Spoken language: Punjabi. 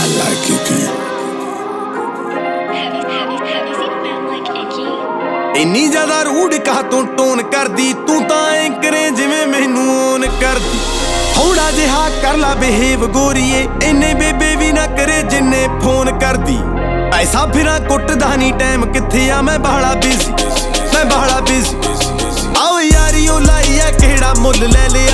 like Icky. ਇੰਨੀ ਜ਼ਿਆਦਾ ਰੂਡ ਕਾ ਤੋਂ ਟੋਨ ਕਰਦੀ ਤੂੰ ਤਾਂ ਐ ਕਰੇ ਜਿਵੇਂ ਮੈਨੂੰ ਓਨ ਕਰਦੀ ਥੋੜਾ ਜਿਹਾ ਕਰ ਲਾ ਬਿਹੇਵ ਗੋਰੀਏ ਇੰਨੇ ਬੇਬੇ ਵੀ ਨਾ ਕਰੇ ਜਿੰਨੇ ਫੋਨ ਕਰਦੀ ਐਸਾ ਫਿਰਾਂ ਕੁੱਟਦਾ ਨਹੀਂ ਟਾਈਮ ਕਿੱਥੇ ਆ ਮੈਂ ਬਾਹਲਾ ਬਿਜ਼ੀ ਆਓ ਯਾਰੀ ਉਹ ਲਾਈ ਆ ਕਿਹੜਾ ਮੁੱਲ ਲੈ ਲਿਆ